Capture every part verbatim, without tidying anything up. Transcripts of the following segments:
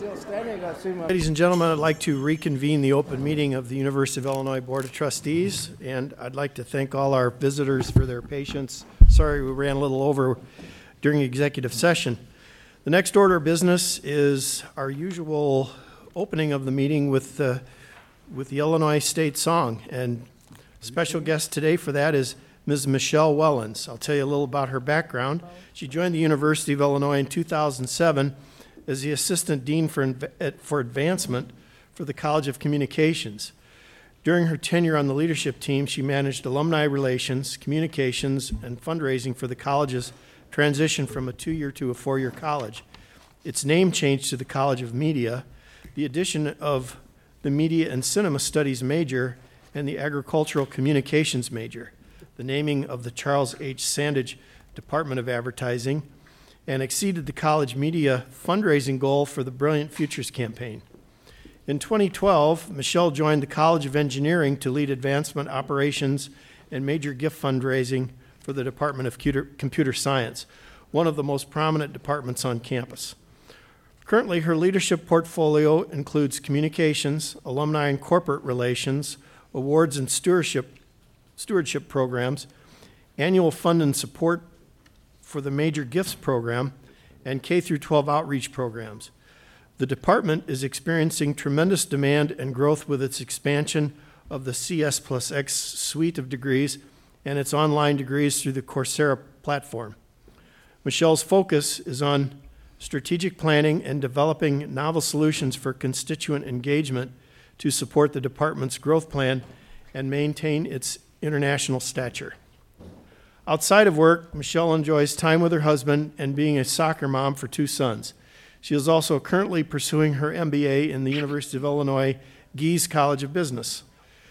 Ladies and gentlemen, I'd like to reconvene the open meeting of the University of Illinois Board of Trustees, and I'd like to thank all our visitors for their patience. Sorry we ran a little over during executive session. The next order of business is our usual opening of the meeting with the, with the Illinois State Song, and special guest today for that is Miz Michelle Wellens. I'll tell you a little about her background. She joined the University of Illinois in two thousand seven as the Assistant Dean for, for Advancement for the College of Communications. During her tenure on the leadership team, she managed alumni relations, communications, and fundraising for the college's transition from a two-year to a four-year college. Its name changed to the College of Media, the addition of the Media and Cinema Studies major and the Agricultural Communications major, the naming of the Charles H. Sandage Department of Advertising, and exceeded the college media fundraising goal for the Brilliant Futures campaign. In twenty twelve, Michelle joined the College of Engineering to lead advancement operations and major gift fundraising for the Department of Computer Science, one of the most prominent departments on campus. Currently, her leadership portfolio includes communications, alumni and corporate relations, awards and stewardship, stewardship programs, annual fund and support for the Major Gifts program, and K through twelve outreach programs. The department is experiencing tremendous demand and growth with its expansion of the C S plus X suite of degrees and its online degrees through the Coursera platform. Michelle's focus is on strategic planning and developing novel solutions for constituent engagement to support the department's growth plan and maintain its international stature. Outside of work, Michelle enjoys time with her husband and being a soccer mom for two sons. She is also currently pursuing her M B A in the University of Illinois Gies College of Business.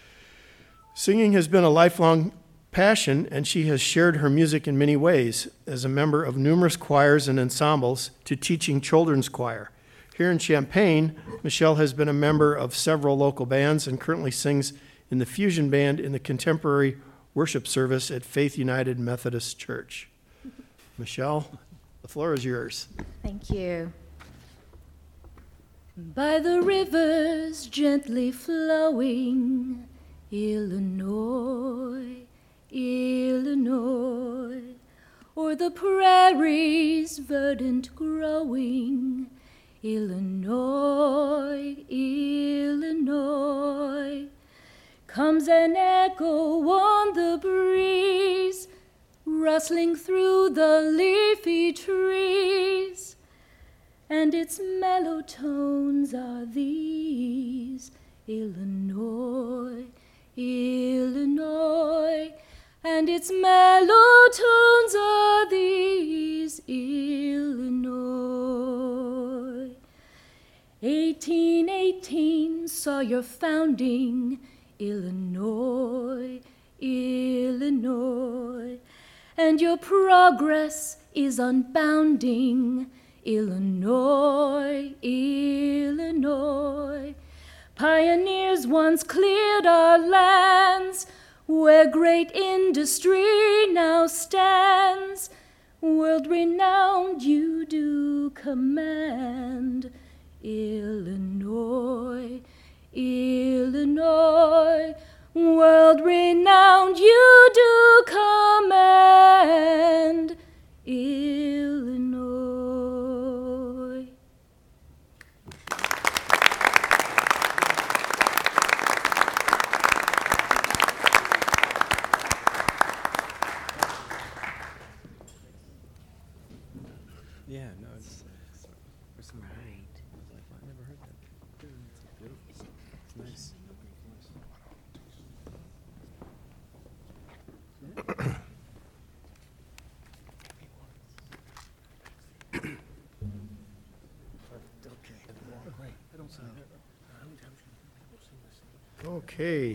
Singing has been a lifelong passion, and she has shared her music in many ways, as a member of numerous choirs and ensembles to teaching children's choir. Here in Champaign, Michelle has been a member of several local bands and currently sings in the Fusion Band in the contemporary worship service at Faith United Methodist Church. Michelle, the floor is yours. Thank you. By the rivers gently flowing, Illinois, Illinois, o'er the prairies verdant growing, Illinois, Illinois, comes an echo on the breeze, rustling through the leafy trees, and its mellow tones are these, Illinois, Illinois, and its mellow tones are these, Illinois. eighteen eighteen saw your founding, Illinois, Illinois, and your progress is unbounding, Illinois, Illinois. Pioneers once cleared our lands, where great industry now stands. World-renowned you do command, Illinois, Illinois, world-renowned you do command, Illinois. Yeah, no, it's, Right. I never heard that. It's nice. Okay.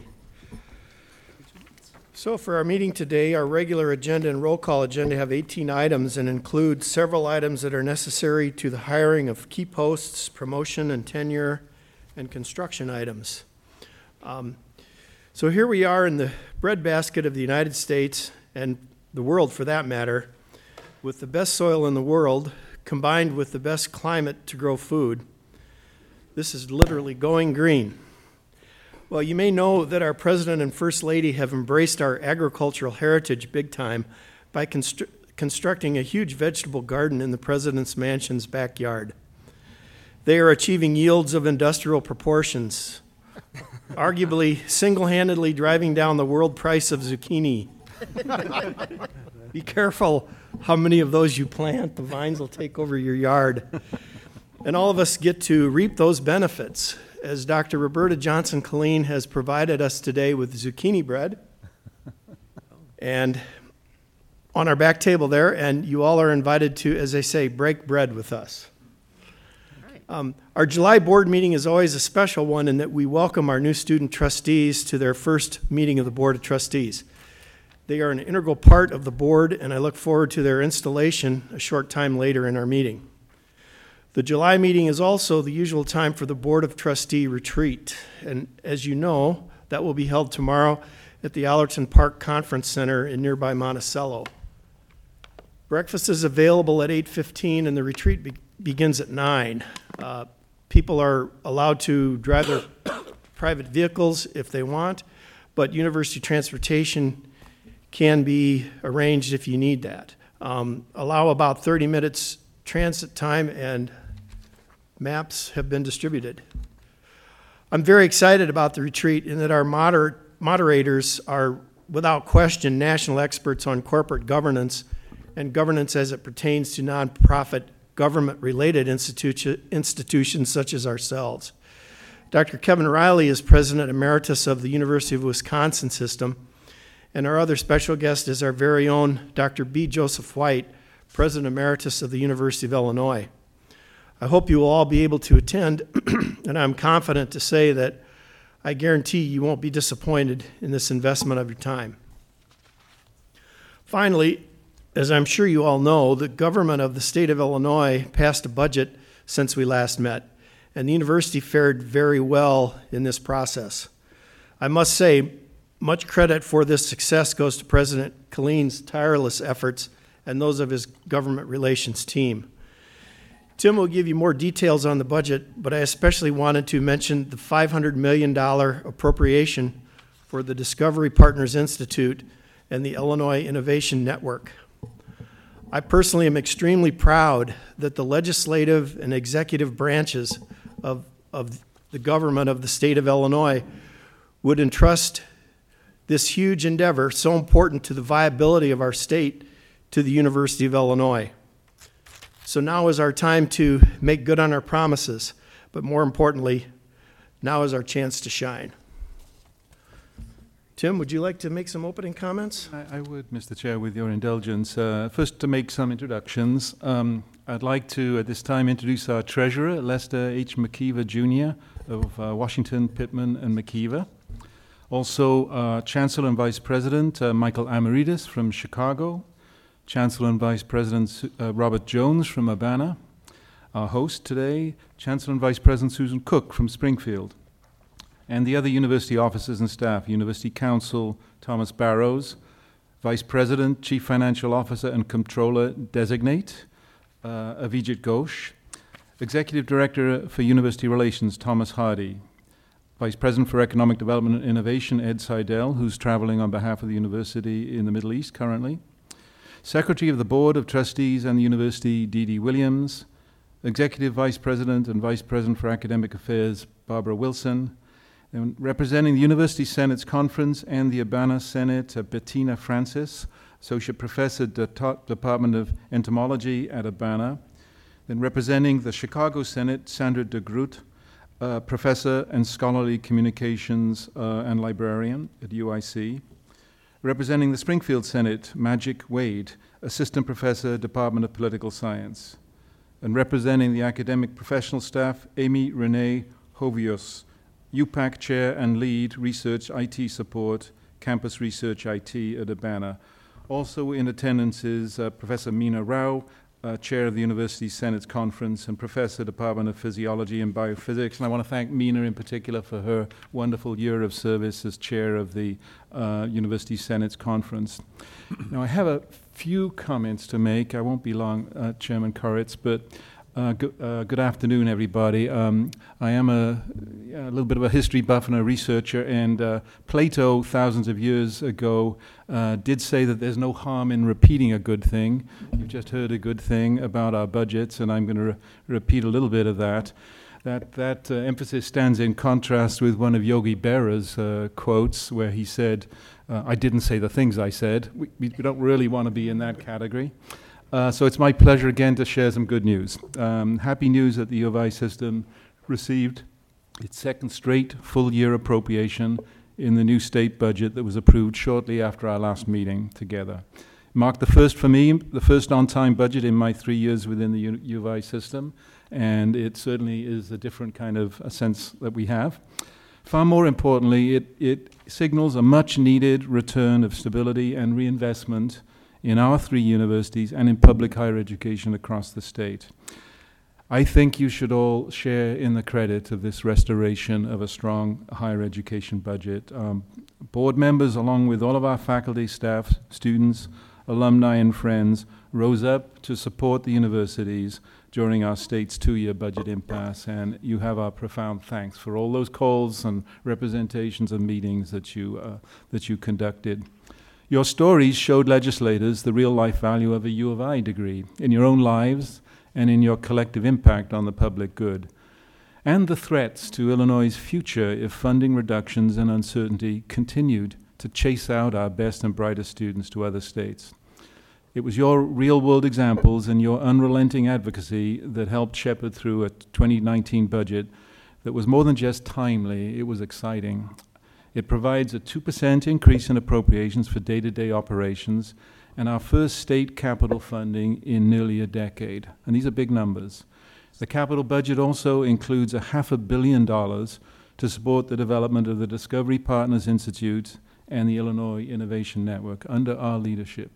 So for our meeting today, our regular agenda and roll call agenda have eighteen items and include several items that are necessary to the hiring of key posts, promotion and tenure, and construction items. Um, so here we are in the breadbasket of the United States and the world for that matter, with the best soil in the world combined with the best climate to grow food. This is literally going green. Well, you may know that our President and First Lady have embraced our agricultural heritage big time by constru- constructing a huge vegetable garden in the President's mansion's backyard. They are achieving yields of industrial proportions, arguably single-handedly driving down the world price of zucchini. Be careful how many of those you plant. The vines will take over your yard. And all of us get to reap those benefits, as Doctor Roberta Johnson Killeen has provided us today with zucchini bread. And on our back table there, and you all are invited to, as they say, break bread with us. Um, our July board meeting is always a special one in that we welcome our new student trustees to their first meeting of the Board of Trustees. They are an integral part of the board, and I look forward to their installation a short time later in our meeting. The July meeting is also the usual time for the Board of Trustee retreat, and as you know, that will be held tomorrow at the Allerton Park Conference Center in nearby Monticello. Breakfast is available at eight fifteen, and the retreat be- begins at nine. Uh, people are allowed to drive their private vehicles if they want, but university transportation can be arranged if you need that. Um, allow about thirty minutes transit time, and maps have been distributed. I'm very excited about the retreat in that our moder- moderators are, without question, national experts on corporate governance and governance as it pertains to nonprofit government-related institu- institutions such as ourselves. Doctor Kevin Riley is President Emeritus of the University of Wisconsin System, and our other special guest is our very own Doctor B. Joseph White, President Emeritus of the University of Illinois. I hope you will all be able to attend, and I'm confident to say that I guarantee you won't be disappointed in this investment of your time. Finally, as I'm sure you all know, the government of the state of Illinois passed a budget since we last met, and the university fared very well in this process. I must say, much credit for this success goes to President Killeen's tireless efforts and those of his government relations team. Tim will give you more details on the budget, but I especially wanted to mention the five hundred million dollars appropriation for the Discovery Partners Institute and the Illinois Innovation Network. I personally am extremely proud that the legislative and executive branches of, of the government of the state of Illinois would entrust this huge endeavor, so important to the viability of our state, to the University of Illinois. So now is our time to make good on our promises, but more importantly, now is our chance to shine. Tim, would you like to make some opening comments? I, I would, Mister Chair, with your indulgence. Uh, first, to make some introductions, um, I'd like to, at this time, introduce our treasurer, Lester H. McKeever, Junior of uh, Washington, Pittman, and McKeever. Also, uh, Chancellor and Vice President uh, Michael Amaritis from Chicago. Chancellor and Vice President uh, Robert Jones from Urbana. Our host today, Chancellor and Vice President Susan Cook from Springfield. And the other university officers and staff, University Counsel Thomas Barrows, Vice President, Chief Financial Officer, and Comptroller Designate, uh, Avijit Ghosh, Executive Director for University Relations, Thomas Hardy, Vice President for Economic Development and Innovation, Ed Seidel, who's traveling on behalf of the university in the Middle East currently, Secretary of the Board of Trustees and the University, Dee Dee Williams, Executive Vice President and Vice President for Academic Affairs, Barbara Wilson, and representing the University Senate's Conference and the Urbana Senate, uh, Bettina Francis, Associate Professor at the Department of Entomology at Urbana, then representing the Chicago Senate, Sandra de Groot, uh, Professor and Scholarly Communications uh, and Librarian at U I C, representing the Springfield Senate, Magic Wade, Assistant Professor, Department of Political Science, and representing the academic professional staff, Amy Renee Hovius, U PAC Chair and Lead, Research I T Support, Campus Research I T at Urbana. Also in attendance is uh, Professor Meena Rao, uh, Chair of the University Senate's Conference and Professor, Department of Physiology and Biophysics. And I want to thank Meena in particular for her wonderful year of service as Chair of the uh, University Senate's Conference. Now, I have a few comments to make. I won't be long, uh, Chairman Koritz, but Uh, go, uh, good afternoon, everybody. Um, I am a, a little bit of a history buff and a researcher, and uh, Plato, thousands of years ago, uh, did say that there's no harm in repeating a good thing. You've just heard a good thing about our budgets, and I'm going to re- repeat a little bit of that. That, that uh, emphasis stands in contrast with one of Yogi Berra's uh, quotes, where he said, uh, I didn't say the things I said. We, we don't really want to be in that category. Uh, so it's my pleasure again to share some good news. Um, happy news that the U of I system received its second straight full-year appropriation in the new state budget that was approved shortly after our last meeting together. It marked the first for me, the first on-time budget in my three years within the U, U of I system, and it certainly is a different kind of a sense that we have. Far more importantly, it, it signals a much-needed return of stability and reinvestment in our three universities and in public higher education across the state. I think you should all share in the credit of this restoration of a strong higher education budget. Um, board members, along with all of our faculty, staff, students, alumni, and friends, rose up to support the universities during our state's two-year budget impasse, and you have our profound thanks for all those calls and representations and meetings that you, uh, that you conducted. Your stories showed legislators the real-life value of a U of I degree in your own lives and in your collective impact on the public good, and the threats to Illinois' future if funding reductions and uncertainty continued to chase out our best and brightest students to other states. It was your real-world examples and your unrelenting advocacy that helped shepherd through a twenty nineteen budget that was more than just timely, it was exciting. It provides a two percent increase in appropriations for day-to-day operations and our first state capital funding in nearly a decade. And these are big numbers. The capital budget also includes a half a billion dollars to support the development of the Discovery Partners Institute and the Illinois Innovation Network under our leadership.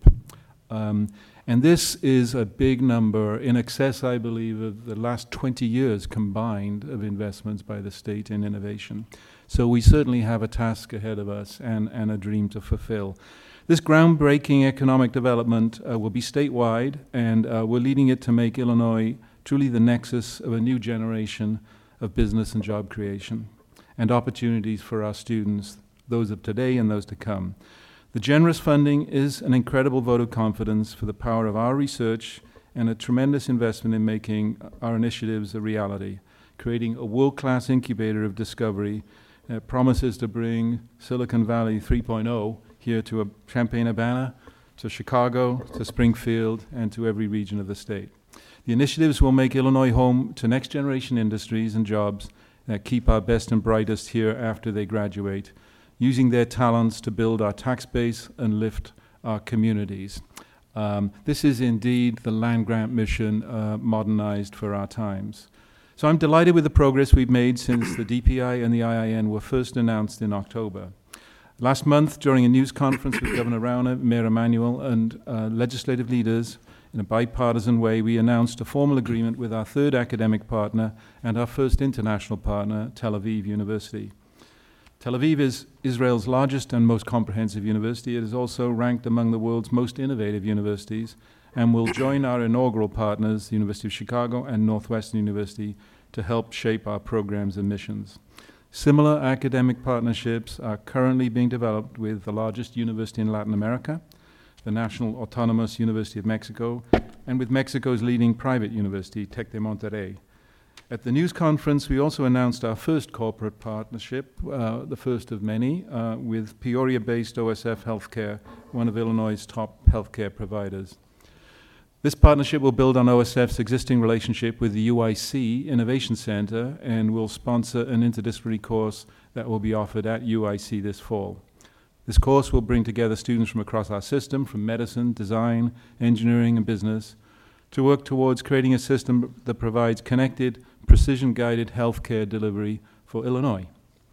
Um, and this is a big number, in excess, I believe, of the last twenty years combined of investments by the state in innovation. So we certainly have a task ahead of us and, and a dream to fulfill. This groundbreaking economic development uh, will be statewide, and uh, we're leading it to make Illinois truly the nexus of a new generation of business and job creation and opportunities for our students, those of today and those to come. The generous funding is an incredible vote of confidence for the power of our research and a tremendous investment in making our initiatives a reality, creating a world-class incubator of discovery that promises to bring Silicon Valley three point oh here to a Champaign-Urbana, to Chicago, to Springfield, and to every region of the state. The initiatives will make Illinois home to next-generation industries and jobs that keep our best and brightest here after they graduate, using their talents to build our tax base and lift our communities. Um, this is indeed the land-grant mission uh, modernized for our times. So I'm delighted with the progress we've made since the D P I and the I I N were first announced in October. Last month, during a news conference with Governor Rauner, Mayor Emanuel, and uh, legislative leaders, in a bipartisan way, we announced a formal agreement with our third academic partner and our first international partner, Tel Aviv University. Tel Aviv is Israel's largest and most comprehensive university. It is also ranked among the world's most innovative universities and will join our inaugural partners, the University of Chicago and Northwestern University, to help shape our programs and missions. Similar academic partnerships are currently being developed with the largest university in Latin America, the National Autonomous University of Mexico, and with Mexico's leading private university, Tec de Monterrey. At the news conference, we also announced our first corporate partnership, uh, the first of many, uh, with Peoria-based O S F Healthcare, one of Illinois' top healthcare providers. This partnership will build on O S F's existing relationship with the U I C Innovation Center and will sponsor an interdisciplinary course that will be offered at U I C this fall. This course will bring together students from across our system, from medicine, design, engineering, and business, to work towards creating a system that provides connected, precision-guided healthcare delivery for Illinois.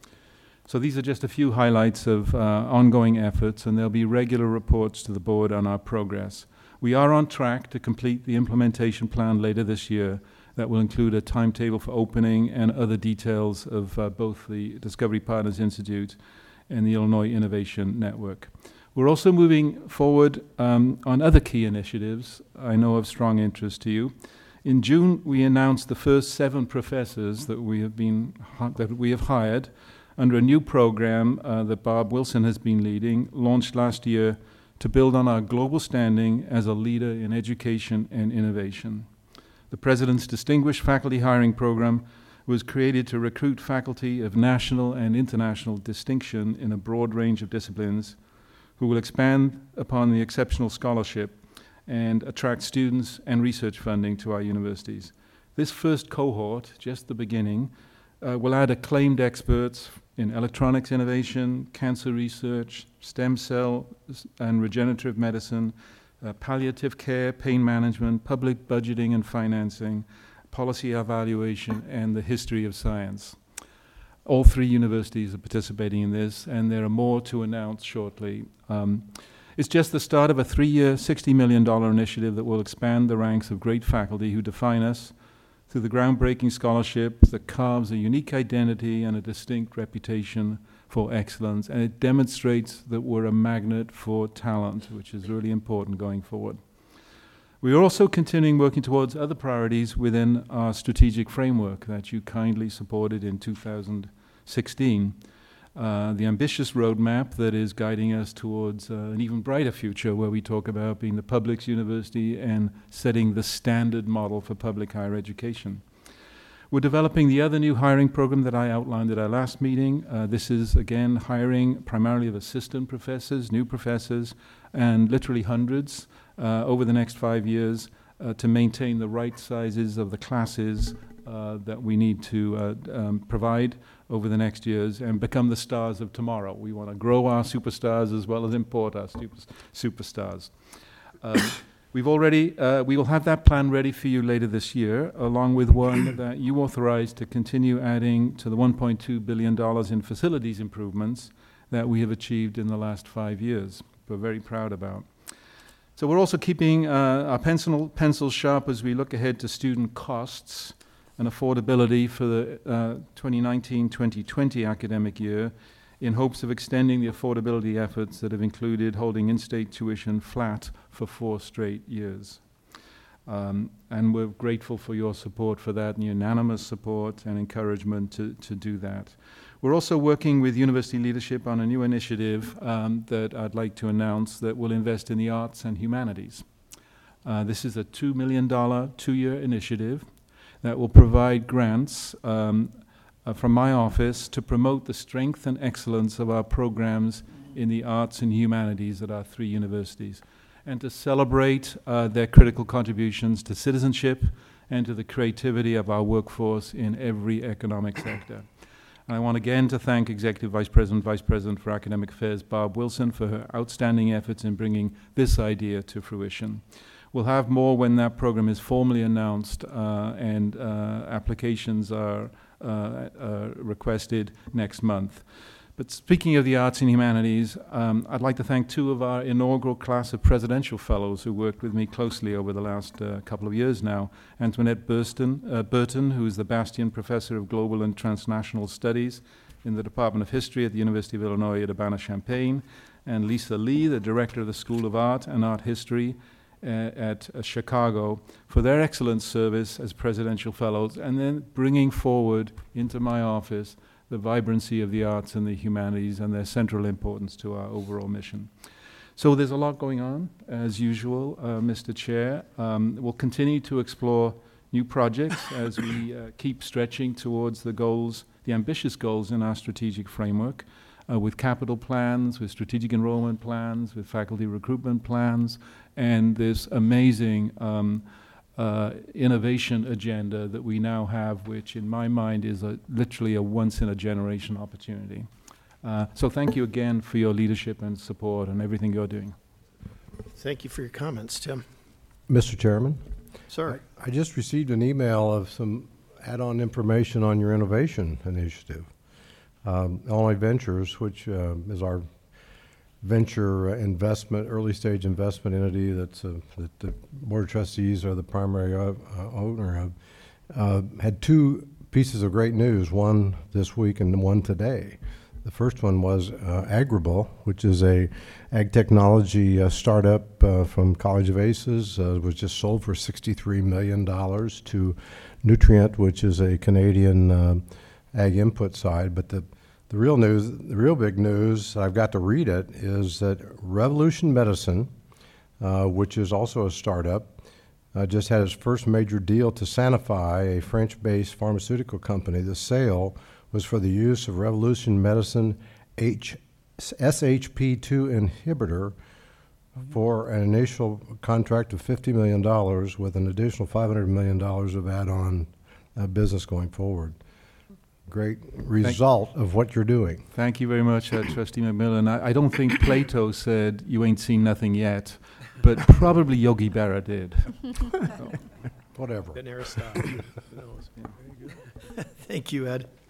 So these are just a few highlights of uh, ongoing efforts, and there'll be regular reports to the board on our progress. We are on track to complete the implementation plan later this year that will include a timetable for opening and other details of uh, both the Discovery Partners Institute and the Illinois Innovation Network. We're also moving forward um, on other key initiatives I know of strong interest to you. In June, we announced the first seven professors that we have been that we have hired under a new program uh, that Bob Wilson has been leading, launched last year to build on our global standing as a leader in education and innovation. The President's Distinguished Faculty Hiring Program was created to recruit faculty of national and international distinction in a broad range of disciplines who will expand upon the exceptional scholarship and attract students and research funding to our universities. This first cohort, just the beginning, uh, will add acclaimed experts in electronics innovation, cancer research, stem cell and regenerative medicine, uh, palliative care, pain management, public budgeting and financing, policy evaluation, and the history of science. All three universities are participating in this, and there are more to announce shortly. Um, it's just the start of a three-year, sixty million dollars initiative that will expand the ranks of great faculty who define us through the groundbreaking scholarship that carves a unique identity and a distinct reputation for excellence, and it demonstrates that we're a magnet for talent, which is really important going forward. We are also continuing working towards other priorities within our strategic framework that you kindly supported in two thousand sixteen. Uh, the ambitious roadmap that is guiding us towards uh, an even brighter future, where we talk about being the public's university and setting the standard model for public higher education. We're developing the other new hiring program that I outlined at our last meeting. Uh, this is, again, hiring primarily of assistant professors, new professors, and literally hundreds uh, over the next five years uh, to maintain the right sizes of the classes uh, that we need to uh, um, provide over the next years and become the stars of tomorrow. We want to grow our superstars as well as import our super, superstars. Um, we've already, uh, we will have that plan ready for you later this year, along with one that you authorized to continue adding to the one point two billion dollars in facilities improvements that we have achieved in the last five years. We're very proud about. So we're also keeping uh, our pencil, pencils sharp as we look ahead to student costs and affordability for the uh, twenty nineteen twenty twenty academic year, in hopes of extending the affordability efforts that have included holding in-state tuition flat for four straight years. Um, and we're grateful for your support for that, and unanimous support and encouragement to, to do that. We're also working with university leadership on a new initiative um, that I'd like to announce that will invest in the arts and humanities. Uh, this is a two million dollars two-year initiative that will provide grants um, uh, from my office to promote the strength and excellence of our programs in the arts and humanities at our three universities, and to celebrate uh, their critical contributions to citizenship and to the creativity of our workforce in every economic sector. And I want again to thank Executive Vice President, Vice President for Academic Affairs, Barb Wilson, for her outstanding efforts in bringing this idea to fruition. We'll have more when that program is formally announced uh, and uh, applications are uh, uh, requested next month. But speaking of the arts and humanities, um, I'd like to thank two of our inaugural class of presidential fellows who worked with me closely over the last uh, couple of years now. Antoinette Burston, uh, Burton, who is the Bastian Professor of Global and Transnational Studies in the Department of History at the University of Illinois at Urbana-Champaign, and Lisa Lee, the Director of the School of Art and Art History Uh, at uh, Chicago, for their excellent service as presidential fellows, and then bringing forward into my office the vibrancy of the arts and the humanities and their central importance to our overall mission. So there's a lot going on, as usual, uh, Mister Chair. Um, we'll continue to explore new projects as we uh, keep stretching towards the goals, the ambitious goals in our strategic framework, Uh, with capital plans, with strategic enrollment plans, with faculty recruitment plans, and this amazing um, uh, innovation agenda that we now have, which in my mind is a, literally a once-in-a-generation opportunity. Uh, so thank you again for your leadership and support and everything you're doing. Thank you for your comments, Tim. Mister Chairman? Sir. I, I just received an email of some add-on information on your innovation initiative. Um, Illinois Ventures, which uh, is our venture investment, early stage investment entity that's uh, that the Board of Trustees are the primary uh, uh, owner of, uh, had two pieces of great news, one this week and one today, The first one was uh, Agrable, which is a ag technology uh, startup uh, from College of Aces. Uh, was just sold for sixty-three million dollars to Nutrient, which is a Canadian uh, ag input side. But the, the real news, the real big news, I've got to read it, is that Revolution Medicine, uh, which is also a startup, uh, just had its first major deal to Sanofi, a French-based pharmaceutical company. The sale was for the use of Revolution Medicine H, S H P two inhibitor for an initial contract of fifty million dollars with an additional five hundred million dollars of add-on uh, business going forward. Great result of what you're doing. Thank you very much, uh, Trustee McMillan. I, I don't think Plato said, "You ain't seen nothing yet," but probably Yogi Berra did. So. Whatever. Been Aristotle. Who knows? Thank you, Ed.